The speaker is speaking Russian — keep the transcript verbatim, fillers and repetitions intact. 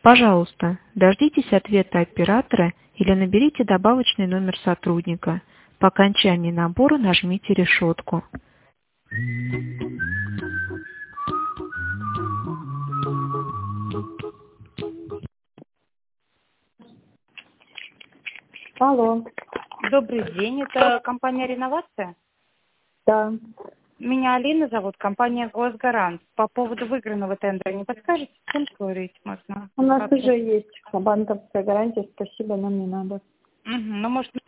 Пожалуйста, дождитесь ответа оператора или наберите добавочный номер сотрудника. По окончании набора нажмите решетку. Алло, Добрый день, это компания «Реновация». да. Меня Алина зовут, компания «Госгарант». По поводу выигранного тендера не подскажете, с кем говорить можно? У нас Как? уже есть банковская гарантия, спасибо, нам не надо. Мгм. Ну, может,